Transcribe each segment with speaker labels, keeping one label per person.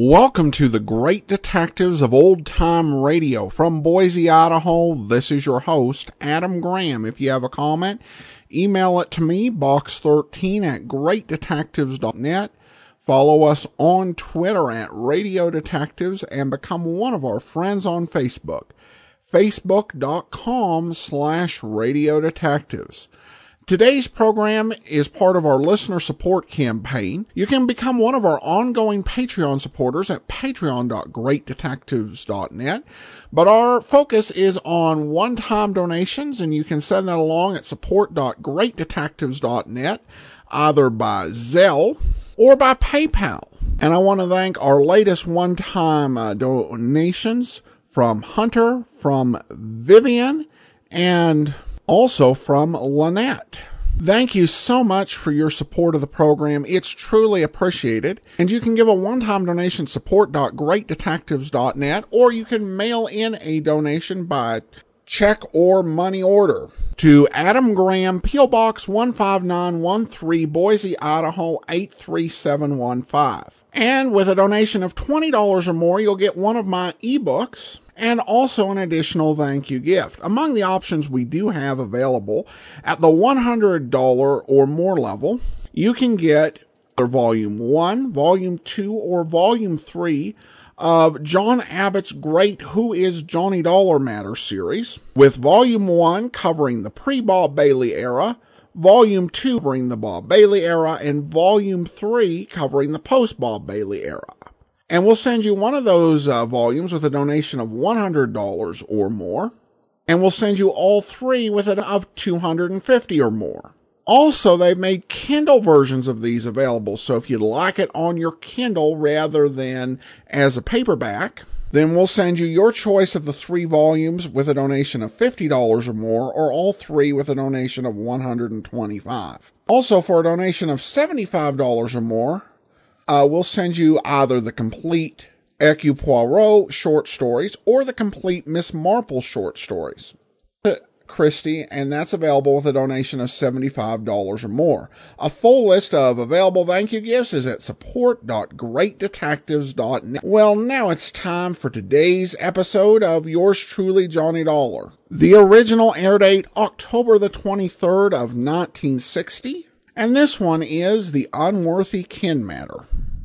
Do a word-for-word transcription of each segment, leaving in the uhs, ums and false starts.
Speaker 1: Welcome to the Great Detectives of Old Time Radio. From Boise, Idaho, this is your host, Adam Graham. If you have a comment, email it to me, box thirteen at great detectives dot net. Follow us on Twitter at Radio Detectives and become one of our friends on Facebook, facebook.com slash Radio Detectives. Today's program is part of our listener support campaign. You can become one of our ongoing Patreon supporters at patreon dot great detectives dot net. But our focus is on one-time donations, and you can send that along at support dot great detectives dot net, either by Zelle or by PayPal. And I want to thank our latest one-time uh, donations from Hunter, from Vivian, and also from Lynette. Thank you so much for your support of the program. It's truly appreciated. And you can give a one-time donation at support dot great detectives dot net, or you can mail in a donation by check or money order to Adam Graham, P O. Box one five nine one three, Boise, Idaho eight three seven one five. And with a donation of twenty dollars or more, you'll get one of my ebooks and also an additional thank you gift. Among the options we do have available at the one hundred dollars or more level, you can get Volume one, Volume two, or Volume three of John Abbott's great Who is Johnny Dollar Matter series, with Volume one covering the pre-Bob Bailey era, Volume two covering the Bob Bailey era, and Volume three covering the post-Bob Bailey era. And we'll send you one of those uh, volumes with a donation of one hundred dollars or more. And we'll send you all three with it of two hundred fifty dollars or more. Also, they've made Kindle versions of these available. So if you'd like it on your Kindle rather than as a paperback, then we'll send you your choice of the three volumes with a donation of fifty dollars or more, or all three with a donation of one hundred twenty-five dollars. Also, for a donation of seventy-five dollars or more, Uh, we'll send you either the complete Hercule Poirot short stories or the complete Miss Marple short stories, Christie, and that's available with a donation of seventy-five dollars or more. A full list of available thank you gifts is at support dot great detectives dot net. Well, now it's time for today's episode of Yours Truly, Johnny Dollar. The original air date, October the twenty-third of nineteen sixty. And this one is The Unworthy Kin Matter.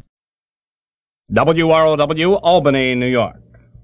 Speaker 2: W R O W, Albany, New York.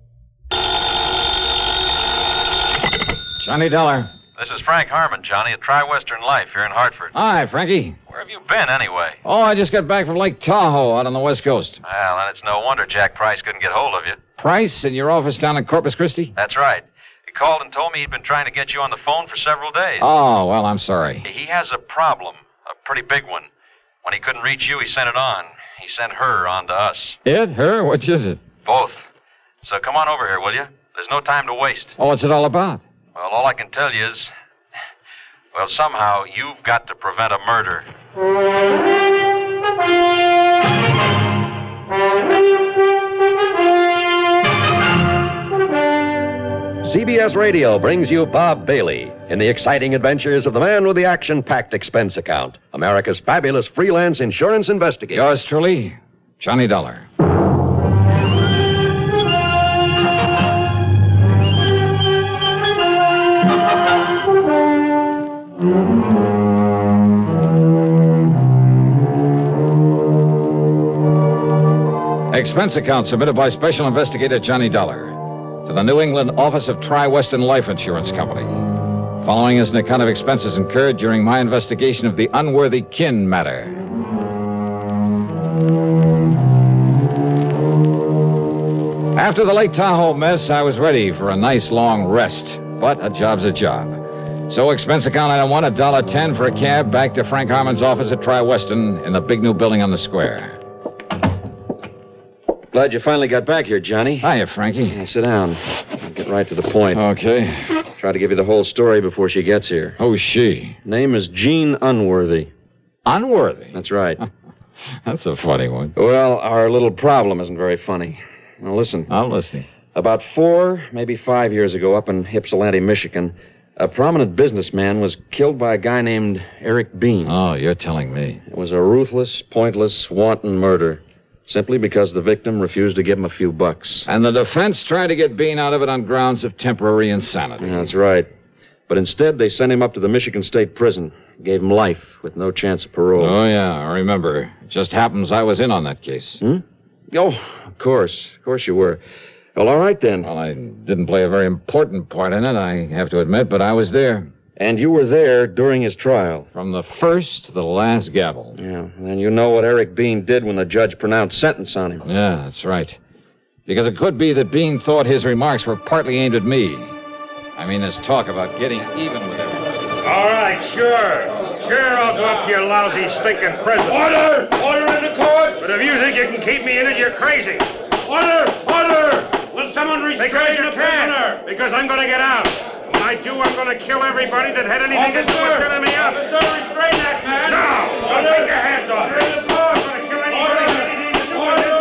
Speaker 3: Johnny Dollar.
Speaker 4: This is Frank Harmon, Johnny, at Tri-Western Life here in Hartford.
Speaker 3: Hi, Frankie.
Speaker 4: Where have you been, anyway?
Speaker 3: Oh, I just got back from Lake Tahoe out on the West Coast.
Speaker 4: Well, then it's no wonder Jack Price couldn't get hold of you.
Speaker 3: Price, in your office down in Corpus Christi?
Speaker 4: That's right. He called and told me he'd been trying to get you on the phone for several days.
Speaker 3: Oh, well, I'm sorry.
Speaker 4: He has a problem, a pretty big one. When he couldn't reach you, he sent it on. He sent her on to us.
Speaker 3: It? Her? Which is it?
Speaker 4: Both. So come on over here, will you? There's no time to waste.
Speaker 3: Oh, what's it all about?
Speaker 4: Well, all I can tell you is, well, somehow you've got to prevent a murder.
Speaker 5: C B S Radio brings you Bob Bailey in the exciting adventures of the man with the action-packed expense account, America's fabulous freelance insurance investigator.
Speaker 3: Yours truly, Johnny Dollar. Expense account submitted by Special Investigator Johnny Dollar to the New England office of Tri-Western Life Insurance Company. Following is an account of expenses incurred during my investigation of the unworthy kin matter. After the Lake Tahoe mess, I was ready for a nice long rest, but a job's a job. So expense account item one, a dollar ten for a cab back to Frank Harmon's office at Tri-Western in the big new building on the square.
Speaker 6: Glad you finally got back here, Johnny.
Speaker 3: Hiya, Frankie.
Speaker 6: Yeah, sit down. I'll get right to the point.
Speaker 3: Okay.
Speaker 6: Try to give you the whole story before she gets here.
Speaker 3: Who's she?
Speaker 6: Name is Jean Unworthy.
Speaker 3: Unworthy?
Speaker 6: That's right.
Speaker 3: That's a funny one.
Speaker 6: Well, our little problem isn't very funny. Now, listen.
Speaker 3: I'm listening.
Speaker 6: About four, maybe five years ago, up in Ypsilanti, Michigan, a prominent businessman was killed by a guy named Eric Bean.
Speaker 3: Oh, you're telling me.
Speaker 6: It was a ruthless, pointless, wanton murder. simply because the victim refused to give him a few bucks.
Speaker 3: And the defense tried to get Bean out of it on grounds of temporary insanity.
Speaker 6: That's right. But instead, they sent him up to the Michigan State Prison, gave him life with no chance of parole.
Speaker 3: Oh, yeah, I remember. It just happens I was in on that case.
Speaker 6: Hmm? Oh, of course. Of course you were. Well, all right, then.
Speaker 3: Well, I didn't play a very important part in it, I have to admit, but I was there.
Speaker 6: And you were there during his trial.
Speaker 3: From the first to the last gavel.
Speaker 6: Yeah, and you know what Eric Bean did when the judge pronounced sentence on him.
Speaker 3: Yeah, that's right. Because it could be that Bean thought his remarks were partly aimed at me. I mean, this talk about getting even with everybody.
Speaker 7: All right, sure. Sure, I'll go up to your lousy, stinking prison. Order! Order in the court! But if you think you can keep me in it, you're crazy. Order! Order! Will someone restrain the prisoner? Because I'm going to get out. When I do, I'm going to kill everybody that had anything to do with filling me up. Officer, restrain that man. No! Don't take your hands off me. I'm going to kill anybody that had anything to do with it.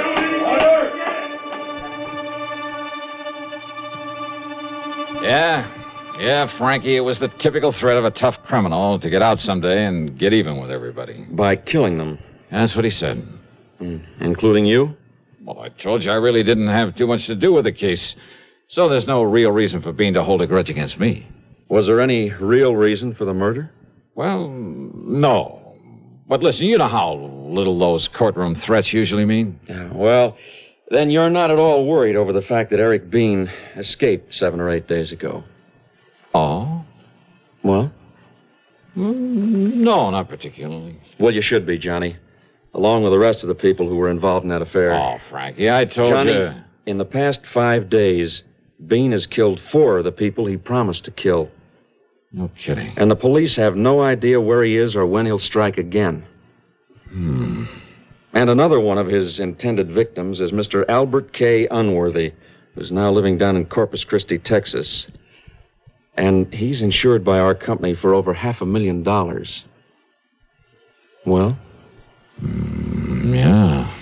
Speaker 3: Yeah. Yeah, Frankie, it was the typical threat of a tough criminal to get out someday and get even with everybody.
Speaker 6: By killing them.
Speaker 3: That's what he said.
Speaker 6: Mm, including you?
Speaker 3: Well, I told you I really didn't have too much to do with the case. So there's no real reason for Bean to hold a grudge against me.
Speaker 6: Was there any real reason for the murder?
Speaker 3: Well, no. But listen, you know how little those courtroom threats usually mean.
Speaker 6: Yeah, well, then you're not at all worried over the fact that Eric Bean escaped seven or eight days ago.
Speaker 3: Oh?
Speaker 6: Well?
Speaker 3: Mm, no, not particularly.
Speaker 6: Well, you should be, Johnny. Along with the rest of the people who were involved in that affair.
Speaker 3: Oh, Frankie, I told
Speaker 6: Johnny,
Speaker 3: you...
Speaker 6: in the past five days, Bean has killed four of the people he promised to kill.
Speaker 3: No kidding.
Speaker 6: And the police have no idea where he is or when he'll strike again.
Speaker 3: Hmm.
Speaker 6: And another one of his intended victims is Mister Albert K. Unworthy, who's now living down in Corpus Christi, Texas. And he's insured by our company for over half a million dollars. Well?
Speaker 3: Mm, yeah.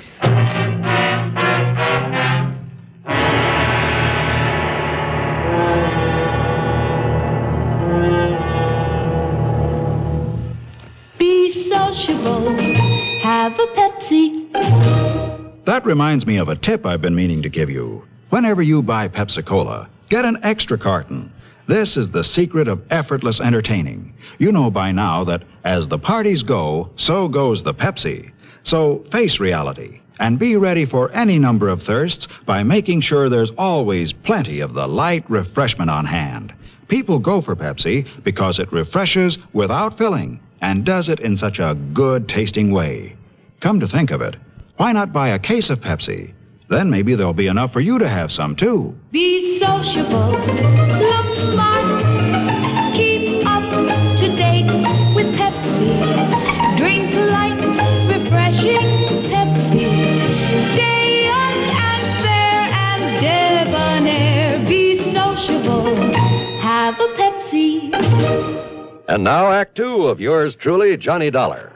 Speaker 8: Be sociable. Have a Pepsi.
Speaker 9: That reminds me of a tip I've been meaning to give you. Whenever you buy Pepsi-Cola, get an extra carton. This is the secret of effortless entertaining. You know by now that as the parties go, so goes the Pepsi. So face reality and be ready for any number of thirsts by making sure there's always plenty of the light refreshment on hand. People go for Pepsi because it refreshes without filling and does it in such a good-tasting way. Come to think of it, why not buy a case of Pepsi? Then maybe there'll be enough for you to have some, too.
Speaker 8: Be sociable. Look smart. Keep up to date with Pepsi. Drink light, refreshing Pepsi. Stay young and fair and debonair. Be sociable. Have a Pepsi.
Speaker 5: And now, Act Two of yours truly, Johnny Dollar.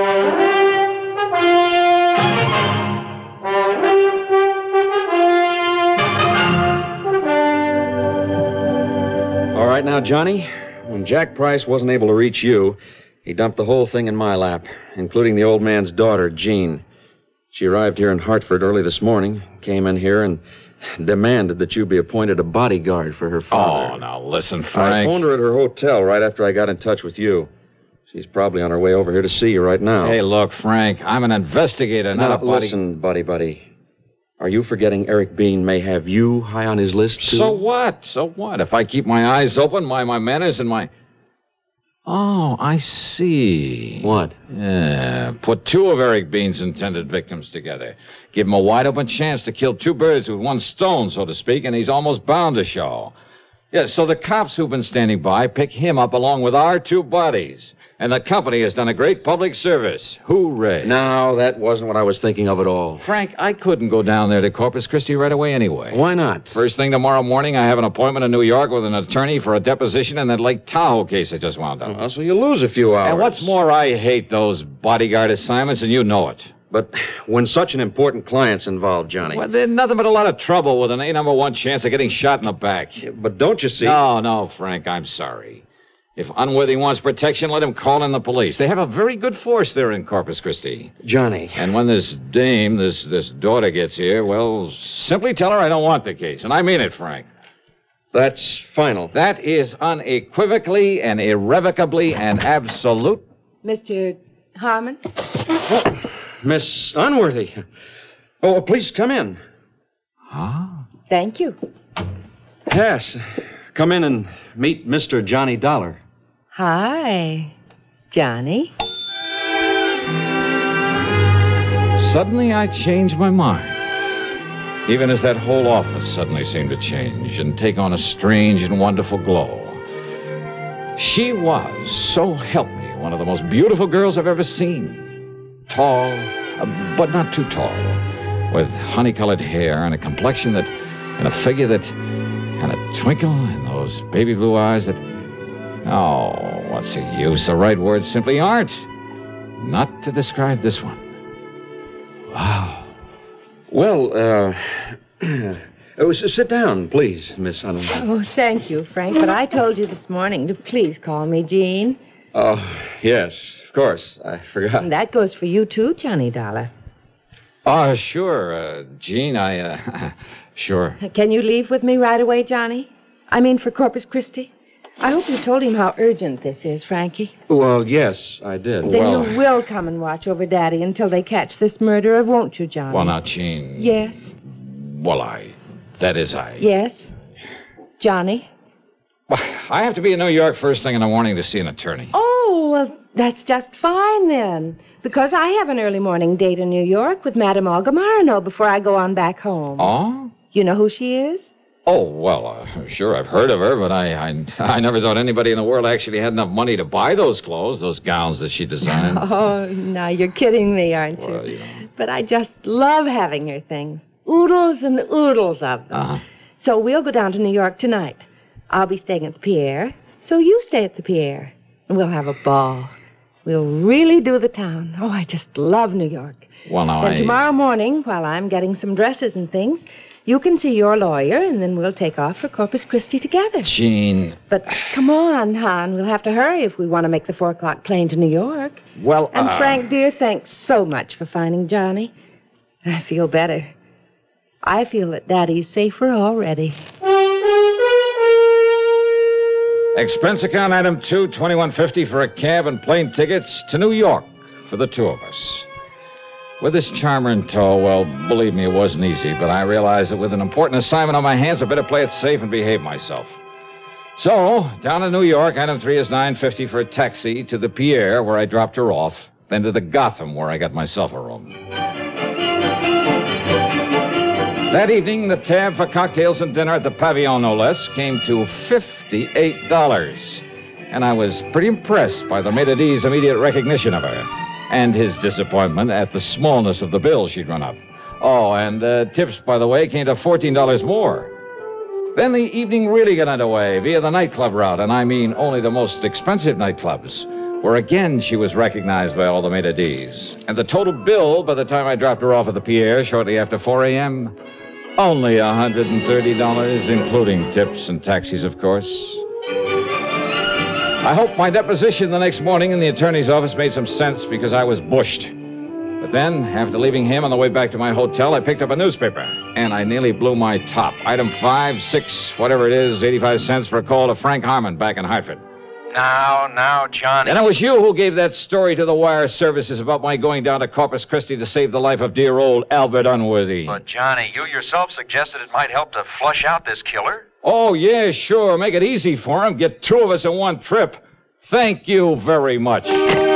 Speaker 6: All right now, Johnny, when Jack Price wasn't able to reach you, he dumped the whole thing in my lap, including the old man's daughter, Jean. She arrived here in Hartford early this morning, came in here and demanded that you be appointed a bodyguard for her father.
Speaker 3: Oh, now listen,
Speaker 6: I
Speaker 3: Frank.
Speaker 6: phoned her at her hotel right after I got in touch with you. She's probably on her way over here to see you right now.
Speaker 3: Hey, look, Frank, I'm an investigator, not
Speaker 6: now,
Speaker 3: a body...
Speaker 6: listen, buddy, buddy. Are you forgetting Eric Bean may have you high on his list, too?
Speaker 3: So what? So what? If I keep my eyes open, my, my manners and my... Oh, I see.
Speaker 6: What?
Speaker 3: Yeah, put two of Eric Bean's intended victims together. Give him a wide-open chance to kill two birds with one stone, so to speak, and he's almost bound to show. Yeah, so the cops who've been standing by pick him up along with our two bodies. And the company has done a great public service. Hooray.
Speaker 6: No, that wasn't what I was thinking of at all.
Speaker 3: Frank, I couldn't go down there to Corpus Christi right away anyway.
Speaker 6: Why not?
Speaker 3: First thing tomorrow morning, I have an appointment in New York with an attorney for a deposition in that Lake Tahoe case I just wound up.
Speaker 6: Oh, so you lose a few hours.
Speaker 3: And what's more, I hate those bodyguard assignments, and you know it.
Speaker 6: But when such an important client's involved, Johnny...
Speaker 3: Well, there's nothing but a lot of trouble with an A number one chance of getting shot in the back.
Speaker 6: Yeah, but don't you see...
Speaker 3: No, no, Frank, I'm sorry. If Unworthy wants protection, let him call in the police. They have a very good force there in Corpus Christi.
Speaker 6: Johnny.
Speaker 3: And when this dame, this this daughter gets here, well, simply tell her I don't want the case. And I mean it, Frank.
Speaker 6: That's final.
Speaker 3: That is unequivocally and irrevocably and absolute.
Speaker 10: Mister Harmon?
Speaker 6: Oh, Miss Unworthy. Oh, please come in.
Speaker 3: Huh?
Speaker 10: Thank you.
Speaker 6: Yes. Come in and meet Mister Johnny Dollar.
Speaker 10: Hi, Johnny.
Speaker 3: Suddenly I changed my mind. Even as that whole office suddenly seemed to change and take on a strange and wonderful glow. She was, so help me, one of the most beautiful girls I've ever seen. Tall, uh, but not too tall, with honey-colored hair and a complexion that, and a figure that, and a twinkle in those baby blue eyes that, oh, what's the use? The right words simply aren't. Not to describe this one. Wow.
Speaker 6: Well, uh, uh, sit down, please, Miss Unworthy.
Speaker 10: Oh, thank you, Frank, but I told you this morning to please call me Jean.
Speaker 6: Oh, yes, of course. I forgot.
Speaker 10: And that goes for you, too, Johnny Dollar.
Speaker 3: Oh, sure, uh, Jean, I, uh, sure.
Speaker 10: Can you leave with me right away, Johnny? I mean, for Corpus Christi? I hope you told him how urgent this is, Frankie.
Speaker 6: Well, yes, I did.
Speaker 10: Then
Speaker 3: Well-
Speaker 10: you will come and watch over Daddy until they catch this murderer, won't you, Johnny?
Speaker 3: Well, now, Jean.
Speaker 10: Yes,
Speaker 3: Well, I, that is I.
Speaker 10: yes. Johnny?
Speaker 3: Well, I have to be in New York first thing in the morning to see an attorney.
Speaker 10: Oh, well, that's just fine then. Because I have an early morning date in New York with Madame Olga Marino before I go on back home.
Speaker 3: Oh?
Speaker 10: You know who she is?
Speaker 3: Oh, well, uh, sure, I've heard of her, but I, I I never thought anybody in the world actually had enough money to buy those clothes, those gowns that she designs.
Speaker 10: Oh, now you're kidding me, aren't you?
Speaker 3: Well, you know.
Speaker 10: But I just love having her things. Oodles and oodles of them.
Speaker 3: Uh-huh.
Speaker 10: So we'll go down to New York tonight. I'll be staying at the Pierre, so you stay at the Pierre. And we'll have a ball. We'll really do the town. Oh, I just love New York.
Speaker 3: Well, now,
Speaker 10: Then
Speaker 3: I...
Speaker 10: tomorrow morning, while I'm getting some dresses and things, you can see your lawyer, and then we'll take off for Corpus Christi together.
Speaker 3: Jean...
Speaker 10: But come on, hon. We'll have to hurry if we want to make the four o'clock plane to New York.
Speaker 3: Well,
Speaker 10: And
Speaker 3: uh...
Speaker 10: Frank, dear, thanks so much for finding Johnny. I feel better. I feel that Daddy's safer already.
Speaker 3: Expense account item two, twenty-one fifty for a cab and plane tickets to New York for the two of us. With this charmer in tow, well, believe me, it wasn't easy, but I realized that with an important assignment on my hands, I better play it safe and behave myself. So, down to New York, item three is nine fifty for a taxi to the Pierre, where I dropped her off, then to the Gotham, where I got myself a room. That evening, the tab for cocktails and dinner at the Pavillon, no less, came to fifty-eight dollars. And I was pretty impressed by the maitre d's immediate recognition of her, and his disappointment at the smallness of the bill she'd run up. Oh, and uh, tips, by the way, came to fourteen dollars more. Then the evening really got underway via the nightclub route, and I mean only the most expensive nightclubs, where again she was recognized by all the maitre d's. And the total bill, by the time I dropped her off at the Pierre shortly after four a.m., only one hundred thirty dollars, including tips and taxis, of course. I hope my deposition the next morning in the attorney's office made some sense because I was bushed. But then, after leaving him on the way back to my hotel, I picked up a newspaper, and I nearly blew my top. Item five, six, whatever it is, eighty-five cents for a call to Frank Harmon back in Hartford.
Speaker 4: Now, now, Johnny.
Speaker 3: And it was you who gave that story to the wire services about my going down to Corpus Christi to save the life of dear old Albert Unworthy.
Speaker 4: But, Johnny, you yourself suggested it might help to flush out this killer.
Speaker 3: Oh, yeah, sure. Make it easy for him. Get two of us in one trip. Thank you very much.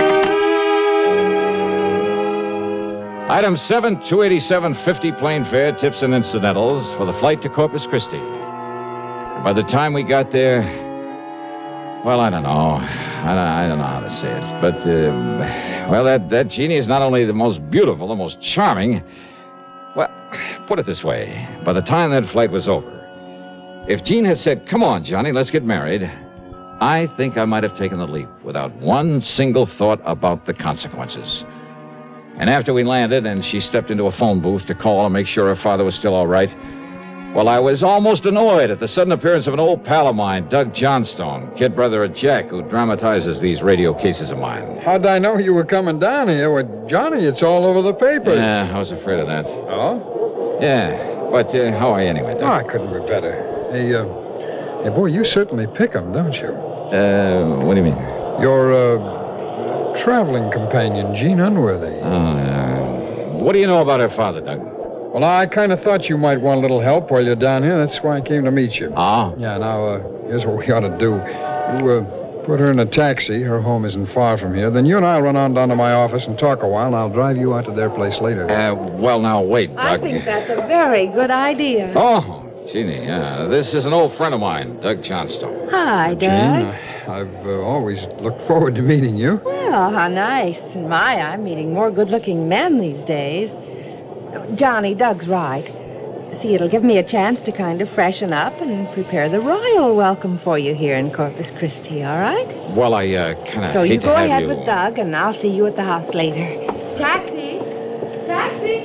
Speaker 3: Item seven, two eighty-seven fifty plane fare, tips and incidentals for the flight to Corpus Christi. And by the time we got there, well, I don't know. I don't, I don't know how to say it. But, uh, well, that, that genie is not only the most beautiful, the most charming. Well, put it this way. By the time that flight was over, if Jean had said, come on, Johnny, let's get married, I think I might have taken the leap without one single thought about the consequences. And after we landed and she stepped into a phone booth to call and make sure her father was still all right, Well, I was almost annoyed at the sudden appearance of an old pal of mine, Doug Johnstone, kid brother of Jack, who dramatizes these radio cases of mine.
Speaker 11: How'd I know you were coming down here? With Johnny, it's all over the papers.
Speaker 3: Yeah, I was afraid of that.
Speaker 11: Oh?
Speaker 3: Yeah, but uh, how are you anyway, Doug?
Speaker 11: Oh, I couldn't be better. Hey, uh, hey, boy, you certainly pick 'em, don't you?
Speaker 3: Uh, what do you mean?
Speaker 11: Your, uh, traveling companion, Jean Unworthy.
Speaker 3: Oh, yeah. What do you know about her father, Doug?
Speaker 11: Well, I kind of thought you might want a little help while you're down here. That's why I came to meet you.
Speaker 3: Oh?
Speaker 11: Yeah, now, uh, here's what we ought to do. You, uh, put her in a taxi. Her home isn't far from here. Then you and I'll run on down to my office and talk a while, and I'll drive you out to their place later.
Speaker 3: Uh, well, now, wait, Doug.
Speaker 10: I think that's a very good idea.
Speaker 3: Oh, Jeannie, yeah. This is an old friend of mine, Doug Johnstone.
Speaker 10: Hi, Doug.
Speaker 11: Jean, I've uh, always looked forward to meeting you.
Speaker 10: Well, how nice. And my, I'm meeting more good-looking men these days. Johnny, Doug's right. See, it'll give me a chance to kind of freshen up and prepare the royal welcome for you here in Corpus Christi, all right?
Speaker 3: Well, I uh, kind of
Speaker 10: So
Speaker 3: hate
Speaker 10: you
Speaker 3: to
Speaker 10: go
Speaker 3: have
Speaker 10: ahead
Speaker 3: you...
Speaker 10: with Doug, and I'll see you at the house later. Taxi! Taxi!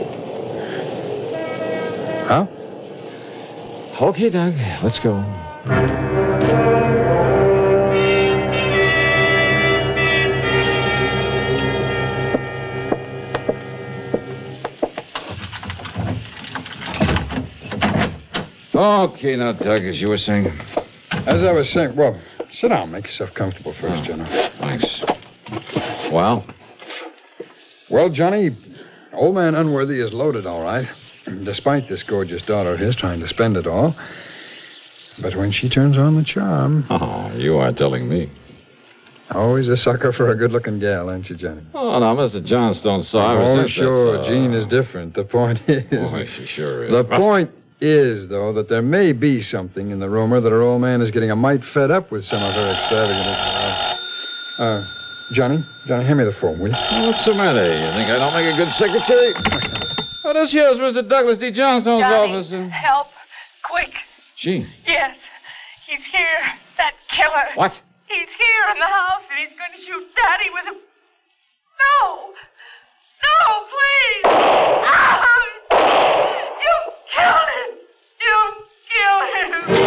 Speaker 11: Huh?
Speaker 3: Okay, Doug, let's go. Okay, now, Doug, as you were saying.
Speaker 11: As I was saying, well, sit down. Make yourself comfortable first,
Speaker 3: Oh,
Speaker 11: Johnny.
Speaker 3: Thanks. Well?
Speaker 11: Well, Johnny, old man Unworthy is loaded, all right. Despite this gorgeous daughter of his trying to spend it all. But when she turns on the charm...
Speaker 3: Oh, you are telling me.
Speaker 11: Always a sucker for a good-looking gal, aren't you, Johnny?
Speaker 3: Oh, now, Mister Johnstone, sorry.
Speaker 11: Oh, sure. Jean is different. The point is...
Speaker 3: Oh, she sure is.
Speaker 11: The point is, though, that there may be something in the rumor that her old man is getting a mite fed up with some of her extravagant... Uh, uh, Johnny? Johnny, hand me the phone, will you?
Speaker 3: Oh, what's the matter? You think I don't make a good secretary? Oh, this here's Mister Douglas D. Johnstone's
Speaker 12: Johnny,
Speaker 3: office. And...
Speaker 12: help. Quick.
Speaker 3: Jean.
Speaker 12: Yes. He's here. That killer.
Speaker 3: What?
Speaker 12: He's here in the house, and he's going to shoot Daddy with a... No. No, please. Ah! You killed him. You killed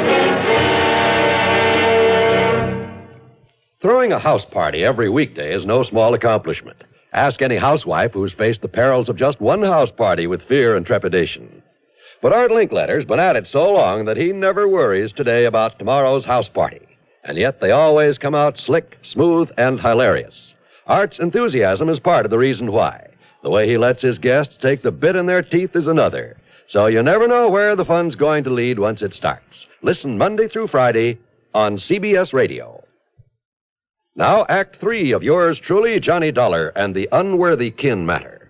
Speaker 12: him.
Speaker 5: Throwing a house party every weekday is no small accomplishment. Ask any housewife who's faced the perils of just one house party with fear and trepidation. But Art Linkletter's been at it so long that he never worries today about tomorrow's house party. And yet they always come out slick, smooth, and hilarious. Art's enthusiasm is part of the reason why. The way he lets his guests take the bit in their teeth is another. So you never know where the fun's going to lead once it starts. Listen Monday through Friday on C B S Radio. Now, Act Three of yours truly, Johnny Dollar and the Unworthy Kin Matter.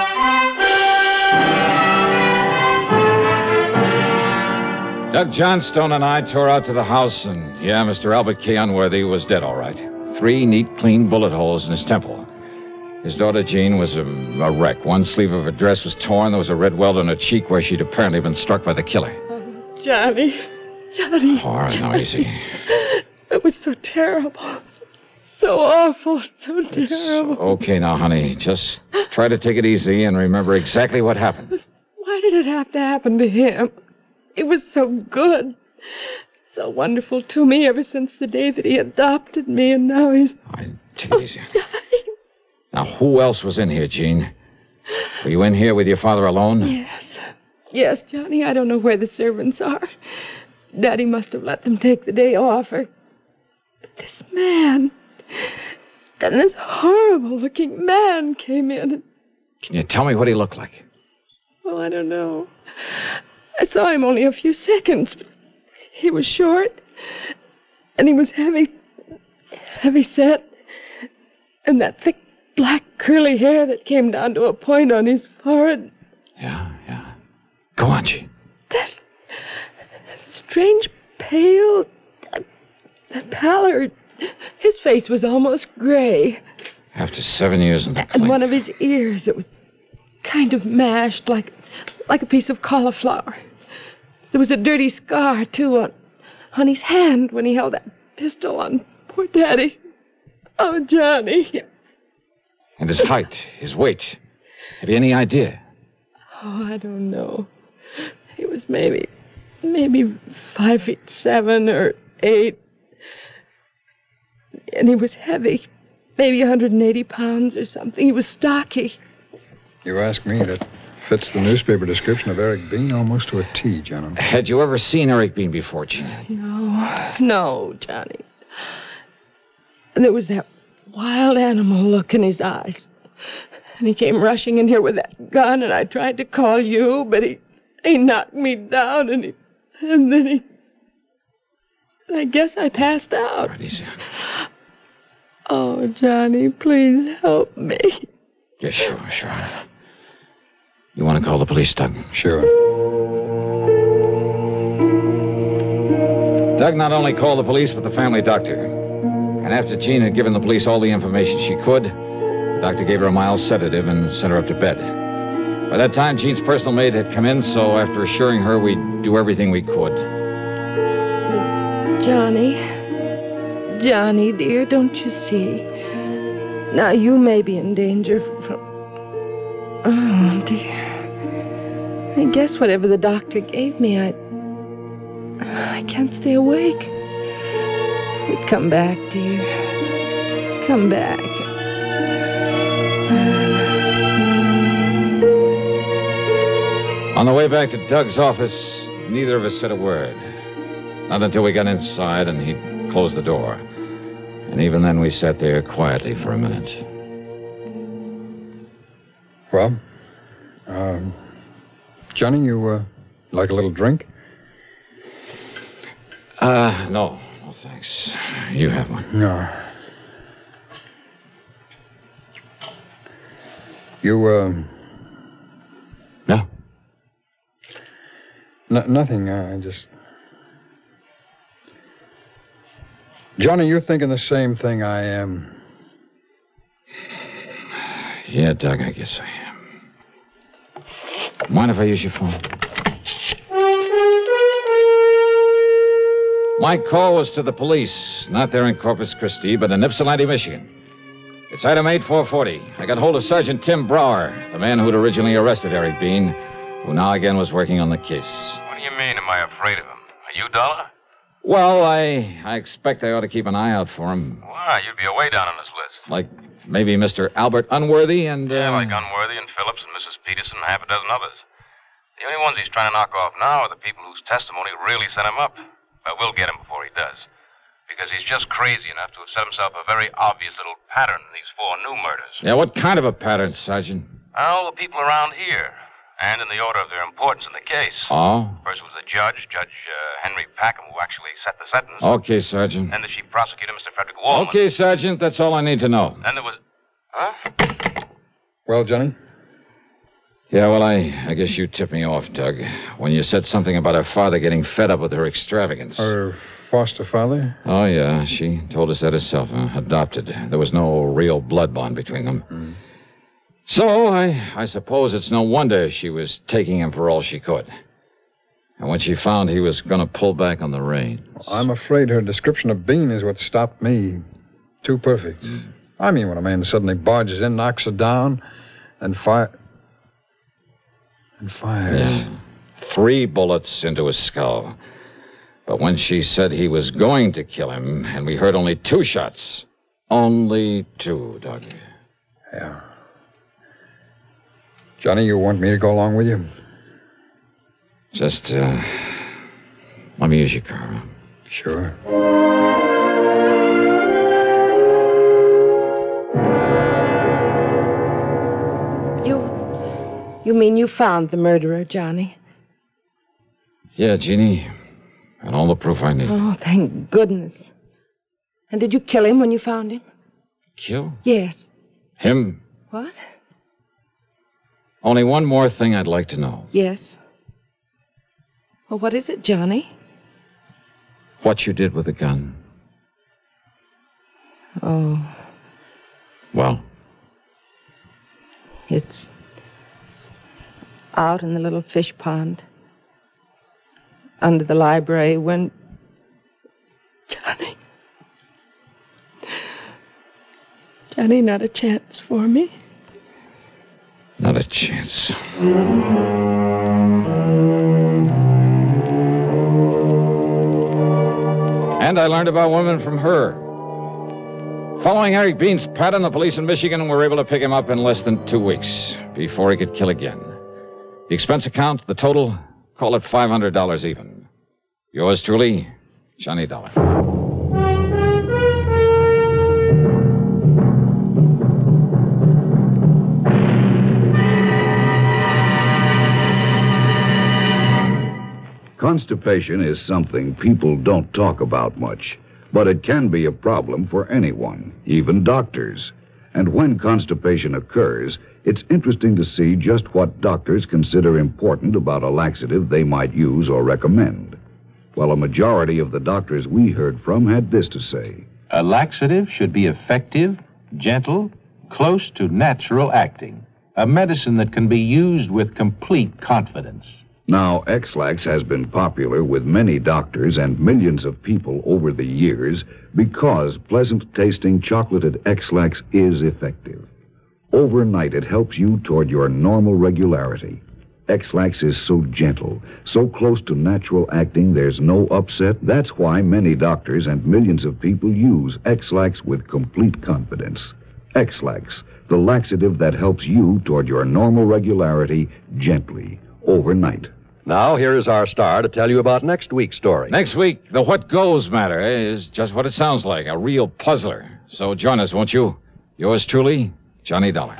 Speaker 3: Doug Johnstone and I tore out to the house, and, yeah, Mister Albert K. Unworthy was dead, all right. Three neat, clean bullet holes in his temple. His daughter, Jean, was a, a wreck. One sleeve of her dress was torn. There was a red welt on her cheek where she'd apparently been struck by the killer.
Speaker 12: Oh, Johnny. Johnny.
Speaker 3: All right, now, easy.
Speaker 12: It was so terrible. So awful. So terrible.
Speaker 3: Okay, now, honey. Just try to take it easy and remember exactly what happened.
Speaker 12: Why did it have to happen to him? He was so good. So wonderful to me ever since the day that he adopted me, and now he's...
Speaker 3: All right, take it easy. Now, who else was in here, Jean? Were you in here with your father alone?
Speaker 12: Yes. Yes, Johnny, I don't know where the servants are. Daddy must have let them take the day off. Or... But this man... Then this horrible-looking man came in. And...
Speaker 3: Can you tell me what he looked like?
Speaker 12: Oh, I don't know. I saw him only a few seconds. But he was short, and he was heavy, heavy set, and that thick black curly hair that came down to a point on his forehead.
Speaker 3: Yeah, yeah. Go on, Jean.
Speaker 12: That strange pale, that, that pallor. His face was almost gray.
Speaker 3: After seven years in the
Speaker 12: And
Speaker 3: clinic.
Speaker 12: one of his ears, it was kind of mashed, like like a piece of cauliflower. There was a dirty scar, too, on, on his hand when he held that pistol on poor Daddy. Oh, Johnny.
Speaker 3: And his height, his weight. Have you any idea?
Speaker 12: Oh, I don't know. He was maybe, maybe five feet seven or eight. And he was heavy, maybe one hundred eighty pounds or something. He was stocky.
Speaker 11: You ask me, that fits the newspaper description of Eric Bean almost to a T, John.
Speaker 3: Had you ever seen Eric Bean before, Gene?
Speaker 12: No, no, Johnny. And there was that wild animal look in his eyes. And he came rushing in here with that gun, and I tried to call you, but he he knocked me down, and he and then he... I guess I passed out.
Speaker 3: Right, easy.
Speaker 12: Oh, Johnny, please help me.
Speaker 3: Yeah, sure, sure. You want to call the police, Doug?
Speaker 11: Sure.
Speaker 3: Doug not only called the police, but the family doctor. And after Jean had given the police all the information she could, the doctor gave her a mild sedative and sent her up to bed. By that time, Jean's personal maid had come in, so after assuring her we'd do everything we could.
Speaker 12: Johnny, Johnny, dear, don't you see? Now, you may be in danger from... Oh, dear. I guess whatever the doctor gave me, I... I can't stay awake. You'd come back, dear. Come back.
Speaker 3: On the way back to Doug's office, neither of us said a word. Not until we got inside and he closed the door. And even then we sat there quietly for a minute.
Speaker 11: Well, um, Johnny, you uh, like a little drink?
Speaker 3: Uh, no. No, thanks. You have one.
Speaker 11: No. You, uh...
Speaker 3: No?
Speaker 11: No, nothing. Uh, I just... Johnny, you're thinking the same thing I am.
Speaker 3: Yeah, Doug, I guess I am. Mind if I use your phone? My call was to the police, not there in Corpus Christi, but in Ypsilanti, Michigan. It's item eight four forty. I got hold of Sergeant Tim Brower, the man who'd originally arrested Eric Bean, who now again was working on the case.
Speaker 4: What do you mean, am I afraid of him? Are you, Dollar?
Speaker 3: Well, I I expect I ought to keep an eye out for him.
Speaker 4: Why, you'd be away down on this list.
Speaker 3: Like maybe Mister Albert Unworthy and... Uh...
Speaker 4: Yeah, like Unworthy and Phillips and Missus Peterson and half a dozen others. The only ones he's trying to knock off now are the people whose testimony really sent him up. But we'll get him before he does. Because he's just crazy enough to have set himself a very obvious little pattern in these four new murders.
Speaker 3: Yeah, what kind of a pattern, Sergeant?
Speaker 4: All the people around here. And in the order of their importance in the case.
Speaker 3: Oh?
Speaker 4: First was the judge, Judge uh, Henry Packham, who actually set the sentence.
Speaker 3: Okay, Sergeant.
Speaker 4: Then the chief prosecutor, Mister Frederick Wallman.
Speaker 3: Okay, Sergeant, that's all I need to know.
Speaker 4: Then there was... Huh?
Speaker 11: Well, Johnny?
Speaker 3: Yeah, well, I, I guess you tipped me off, Doug, when you said something about her father getting fed up with her extravagance.
Speaker 11: Her foster father?
Speaker 3: Oh, yeah, she told us that herself. Huh? Adopted. There was no real blood bond between them.
Speaker 11: Mm.
Speaker 3: So, I, I suppose it's no wonder she was taking him for all she could. And when she found he was going to pull back on the reins...
Speaker 11: Well, I'm afraid her description of Bean is what stopped me. Too perfect. Mm. I mean, when a man suddenly barges in, knocks her down, and fire... and fires...
Speaker 3: Yeah. Three bullets into his skull. But when she said he was going to kill him, and we heard only two shots... Only two, Doug.
Speaker 11: Yeah. Johnny, you want me to go along with you?
Speaker 3: Just, uh... let me use your car.
Speaker 11: Sure.
Speaker 12: You... You mean you found the murderer, Johnny?
Speaker 3: Yeah, Jeannie. And all the proof I need.
Speaker 12: Oh, thank goodness. And did you kill him when you found him?
Speaker 3: Kill?
Speaker 12: Yes.
Speaker 3: Him?
Speaker 12: What?
Speaker 3: Only one more thing I'd like to know.
Speaker 12: Yes. Well, what is it, Johnny?
Speaker 3: What you did with the gun.
Speaker 12: Oh.
Speaker 3: Well?
Speaker 12: It's out in the little fish pond. Under the library when... Johnny. Johnny, not a chance for me?
Speaker 3: Not a chance. And I learned about women from her. Following Eric Bean's pattern, the police in Michigan were able to pick him up in less than two weeks before he could kill again. The expense account, the total, call it five hundred dollars even. Yours truly, Johnny Dollar.
Speaker 13: Constipation is something people don't talk about much, but it can be a problem for anyone, even doctors. And when constipation occurs, it's interesting to see just what doctors consider important about a laxative they might use or recommend. Well, a majority of the doctors we heard from had this to say.
Speaker 14: A laxative should be effective, gentle, close to natural acting. A medicine that can be used with complete confidence.
Speaker 13: Now, X-Lax has been popular with many doctors and millions of people over the years because pleasant-tasting chocolated X-Lax is effective. Overnight, it helps you toward your normal regularity. X-Lax is so gentle, so close to natural acting, there's no upset. That's why many doctors and millions of people use X-Lax with complete confidence. X-Lax, the laxative that helps you toward your normal regularity gently, overnight.
Speaker 5: Now, here is our star to tell you about next week's story.
Speaker 3: Next week, the what goes matter is just what it sounds like, a real puzzler. So join us, won't you? Yours truly, Johnny Dollar.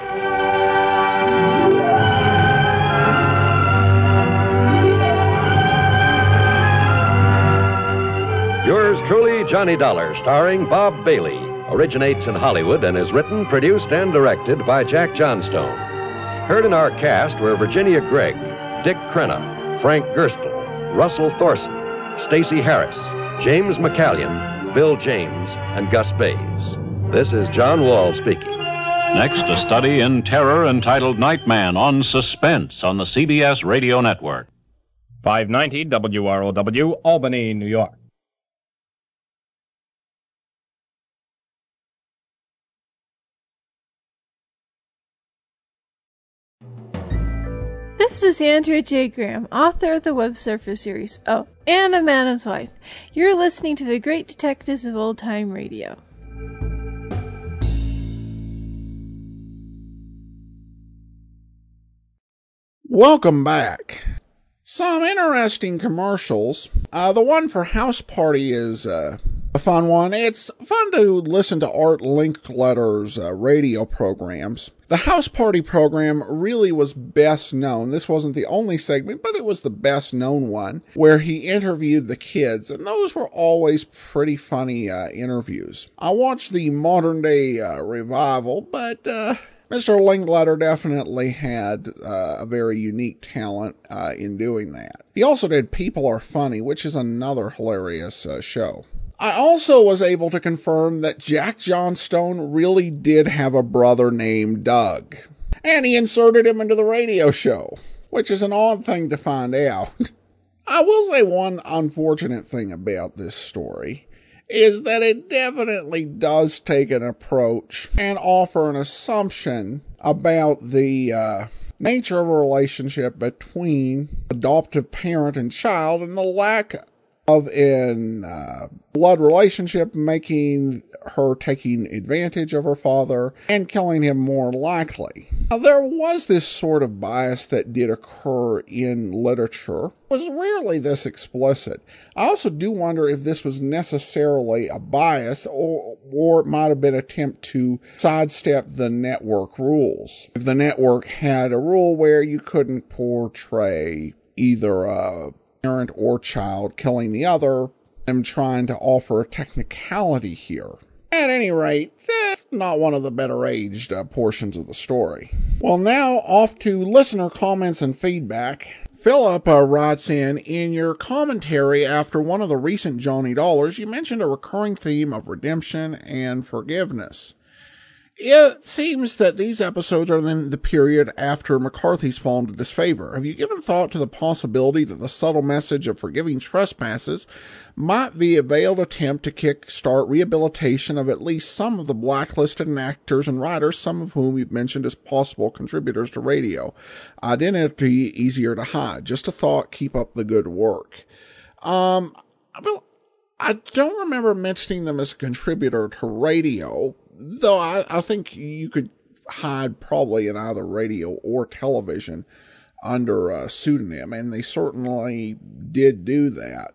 Speaker 5: Yours truly, Johnny Dollar, starring Bob Bailey, originates in Hollywood and is written, produced, and directed by Jack Johnstone. Heard in our cast were Virginia Gregg, Dick Crenna, Frank Gerstle, Russell Thorson, Stacey Harris, James McCallion, Bill James, and Gus Bays. This is John Wall speaking.
Speaker 15: Next, a study in terror entitled Nightman on Suspense on the C B S Radio Network.
Speaker 2: five ninety W R O W, Albany, New York.
Speaker 16: This is Andrea J. Graham, author of the Web Surfer series, oh, and a Madam's Wife. You're listening to the Great Detectives of Old Time Radio.
Speaker 1: Welcome back. Some interesting commercials. Uh, the one for House Party is uh, a fun one. It's fun to listen to Art Linkletter's uh, radio programs. The House Party program really was best known. This wasn't the only segment, but it was the best known one, where he interviewed the kids, and those were always pretty funny uh, interviews. I watched the modern day uh, revival, but uh, Mister Linkletter definitely had uh, a very unique talent uh, in doing that. He also did People Are Funny, which is another hilarious uh, show. I also was able to confirm that Jack Johnstone really did have a brother named Doug. And he inserted him into the radio show, which is an odd thing to find out. I will say one unfortunate thing about this story is that it definitely does take an approach and offer an assumption about the uh, nature of a relationship between adoptive parent and child and the lack of an uh, blood relationship making her taking advantage of her father and killing him more likely. Now, there was this sort of bias that did occur in literature. It was rarely this explicit. I also do wonder if this was necessarily a bias or, or it might have been an attempt to sidestep the network rules. If the network had a rule where you couldn't portray either a parent or child killing the other, I'm trying to offer a technicality here. At any rate, that's not one of the better aged uh, portions of the story. Well, now off to listener comments and feedback. Philip uh, writes in, in your commentary after one of the recent Johnny Dollars, you mentioned a recurring theme of redemption and forgiveness. It seems that these episodes are in the period after McCarthy's fall into disfavor. Have you given thought to the possibility that the subtle message of forgiving trespasses might be a veiled attempt to kickstart rehabilitation of at least some of the blacklisted actors and writers, some of whom you've mentioned as possible contributors to radio? Identity easier to hide. Just a thought. Keep up the good work. Um, well, I don't remember mentioning them as a contributor to radio, though I, I think you could hide probably in either radio or television under a pseudonym, and they certainly did do that.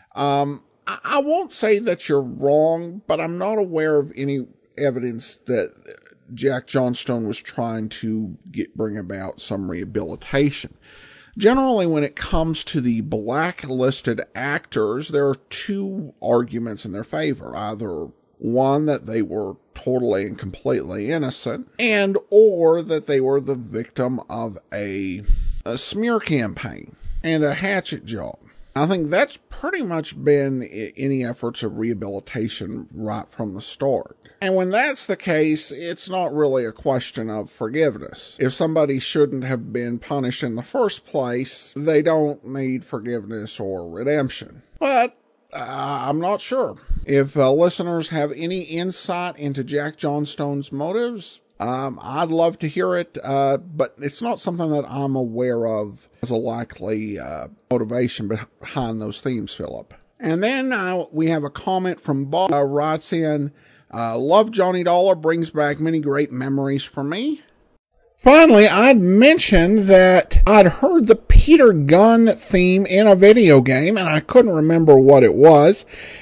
Speaker 1: Um, I, I won't say that you're wrong, but I'm not aware of any evidence that Jack Johnstone was trying to get bring about some rehabilitation. Generally, when it comes to the blacklisted actors, there are two arguments in their favor. Either one, that they were totally and completely innocent, and or that they were the victim of a, a smear campaign and a hatchet job. I think that's pretty much been any efforts of rehabilitation right from the start. And when that's the case, it's not really a question of forgiveness. If somebody shouldn't have been punished in the first place, they don't need forgiveness or redemption. But uh, I'm not sure. If uh, listeners have any insight into Jack Johnstone's motives, um, I'd love to hear it, uh, but it's not something that I'm aware of as a likely uh, motivation behind those themes, Philip. And then uh, we have a comment from Bob, uh, writes in, Uh, love Johnny Dollar, brings back many great memories for me. Finally, I'd mentioned that I'd heard the Peter Gunn theme in a video game, and I couldn't remember what it was.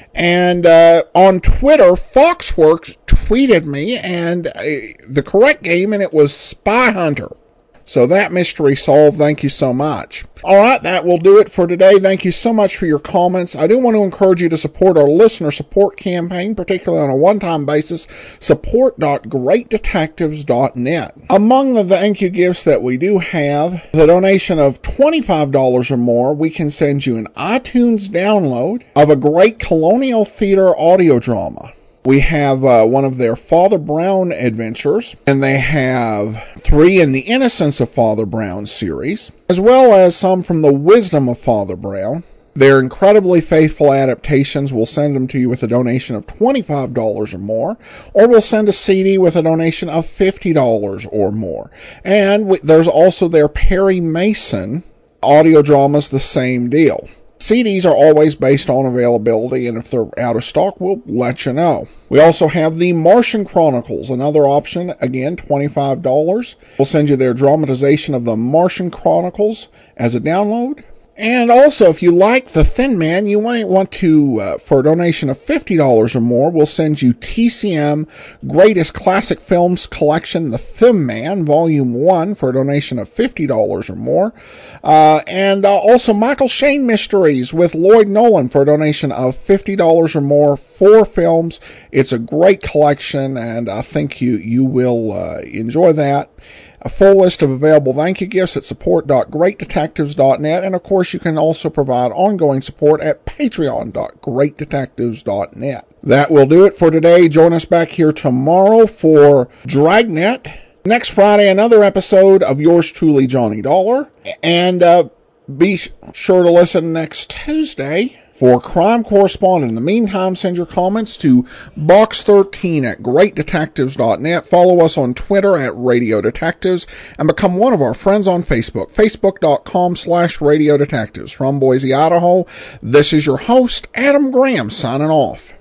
Speaker 1: And uh, on Twitter, Foxworks tweeted me, and uh, the correct game, and it was Spy Hunter. So that mystery solved. Thank you so much. All right, that will do it for today. Thank you so much for your comments. I do want to encourage you to support our listener support campaign, particularly on a one-time basis, support dot great detectives dot net. Among the thank you gifts that we do have, the donation of twenty-five dollars or more, we can send you an iTunes download of a great Colonial Theater audio drama. We have uh, one of their Father Brown adventures, and they have three in the Innocence of Father Brown series, as well as some from the Wisdom of Father Brown. They're incredibly faithful adaptations. We'll send them to you with a donation of twenty-five dollars or more, or we'll send a C D with a donation of fifty dollars or more. And we, there's also their Perry Mason audio dramas, the same deal. C Ds are always based on availability, and if they're out of stock, we'll let you know. We also have the Martian Chronicles, another option, again, twenty-five dollars. We'll send you their dramatization of the Martian Chronicles as a download. And also, if you like The Thin Man, you might want to, uh, for a donation of fifty dollars or more, we'll send you T C M Greatest Classic Films Collection, The Thin Man, Volume one, for a donation of fifty dollars or more. Uh, and uh, also Michael Shane Mysteries with Lloyd Nolan for a donation of fifty dollars or more, four films. It's a great collection, and I think you, you will uh, enjoy that. A full list of available thank you gifts at support dot great detectives dot net, and of course you can also provide ongoing support at patreon dot great detectives dot net. That will do it for today. Join us back here tomorrow for Dragnet. Next Friday, another episode of yours truly, Johnny Dollar. And uh, be sure to listen next Tuesday for Crime Correspondent. In the meantime, send your comments to box thirteen at great detectives dot net. Follow us on Twitter at Radio Detectives, and become one of our friends on Facebook, facebook dot com slash Radio Detectives. From Boise, Idaho, this is your host, Adam Graham, signing off.